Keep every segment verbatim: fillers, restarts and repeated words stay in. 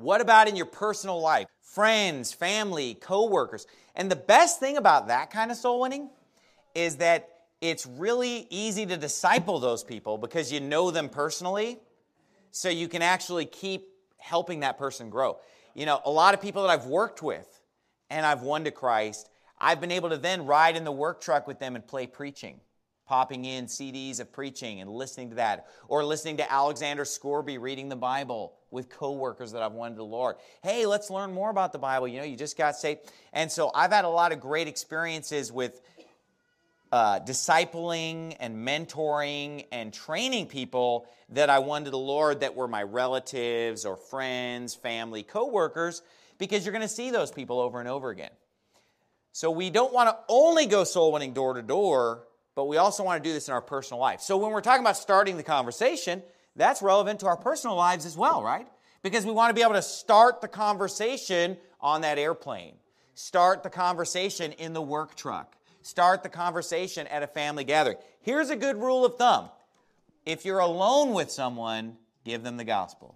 What about in your personal life? Friends, family, coworkers. And the best thing about that kind of soul winning is that it's really easy to disciple those people because you know them personally, so you can actually keep helping that person grow. You know, a lot of people that I've worked with and I've won to Christ, I've been able to then ride in the work truck with them and play preaching, popping in C Ds of preaching and listening to that, or listening to Alexander Scorby reading the Bible with coworkers that I've won to the Lord. Hey, let's learn more about the Bible. You know, you just got saved. And so I've had a lot of great experiences with uh, discipling and mentoring and training people that I won to the Lord that were my relatives or friends, family, coworkers, because you're going to see those people over and over again. So we don't want to only go soul winning door to door, but we also want to do this in our personal life. So when we're talking about starting the conversation, that's relevant to our personal lives as well, right? Because we want to be able to start the conversation on that airplane, start the conversation in the work truck, start the conversation at a family gathering. Here's a good rule of thumb. If you're alone with someone, give them the gospel.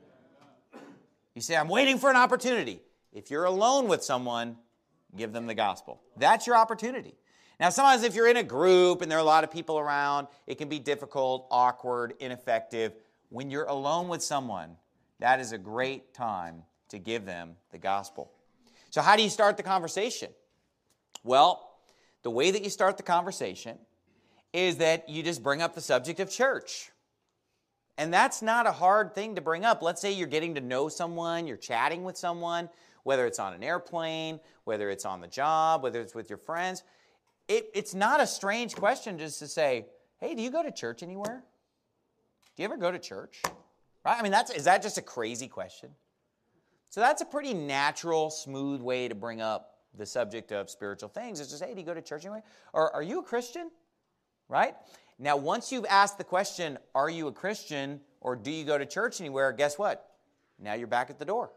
You say, I'm waiting for an opportunity. If you're alone with someone, give them the gospel. That's your opportunity. Now, sometimes if you're in a group and there are a lot of people around, it can be difficult, awkward, ineffective. When you're alone with someone, that is a great time to give them the gospel. So how do you start the conversation? Well, the way that you start the conversation is that you just bring up the subject of church. And that's not a hard thing to bring up. Let's say you're getting to know someone, you're chatting with someone, whether it's on an airplane, whether it's on the job, whether it's with your friends. It, it's not a strange question just to say, hey, do you go to church anywhere? Do you ever go to church? Right? I mean, that's is that just a crazy question? So that's a pretty natural, smooth way to bring up the subject of spiritual things. It's just, hey, do you go to church anywhere? Or are you a Christian? Right? Now, once you've asked the question, are you a Christian or do you go to church anywhere, guess what? Now you're back at the door.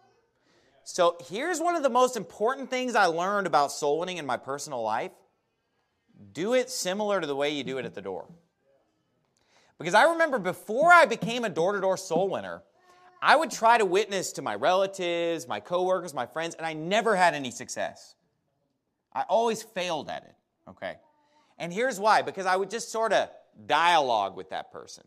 So here's one of the most important things I learned about soul winning in my personal life. Do it similar to the way you do it at the door. Because I remember before I became a door-to-door soul winner, I would try to witness to my relatives, my coworkers, my friends, and I never had any success. I always failed at it, okay? And here's why. Because I would just sort of dialogue with that person.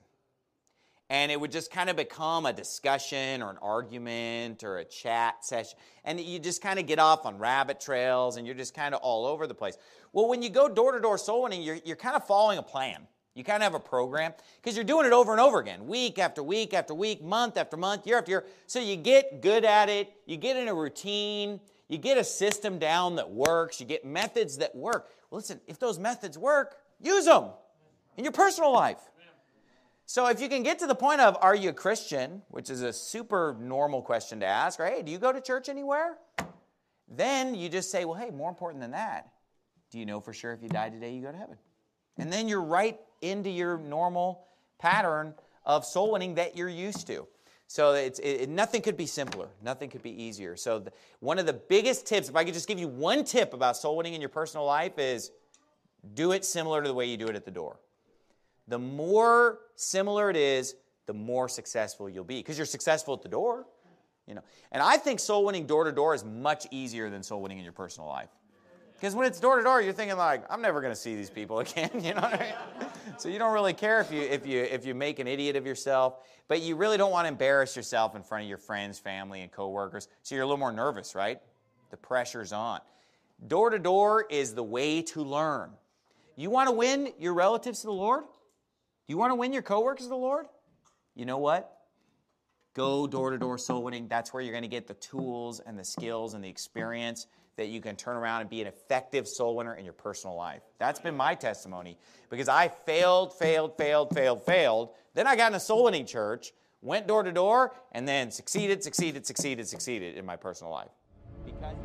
And it would just kind of become a discussion or an argument or a chat session. And you just kind of get off on rabbit trails and you're just kind of all over the place. Well, when you go door-to-door soul winning, you're, you're kind of following a plan. You kind of have a program because you're doing it over and over again, week after week after week, month after month, year after year. So you get good at it. You get in a routine. You get a system down that works. You get methods that work. Well, listen, if those methods work, use them in your personal life. So if you can get to the point of, are you a Christian, which is a super normal question to ask, or hey, do you go to church anywhere? Then you just say, well, hey, more important than that, do you know for sure if you die today, you go to heaven? And then you're right into your normal pattern of soul winning that you're used to. So it's it, nothing could be simpler. Nothing could be easier. So the, one of the biggest tips, if I could just give you one tip about soul winning in your personal life, is do it similar to the way you do it at the door. The more similar it is, the more successful you'll be. Because you're successful at the door. You know. And I think soul winning door to door is much easier than soul winning in your personal life. Because when it's door to door, you're thinking like, I'm never going to see these people again. You know what I mean? So you don't really care if you if you if you make an idiot of yourself, but you really don't want to embarrass yourself in front of your friends, family, and coworkers. So you're a little more nervous, right? The pressure's on. Door to door is the way to learn. You want to win your relatives to the Lord? You want to win your coworkers to the Lord? You know what? Go door-to-door soul winning. That's where you're going to get the tools and the skills and the experience that you can turn around and be an effective soul winner in your personal life. That's been my testimony because I failed, failed, failed, failed, failed. Then I got in a soul winning church, went door-to-door, and then succeeded, succeeded, succeeded, succeeded in my personal life. Because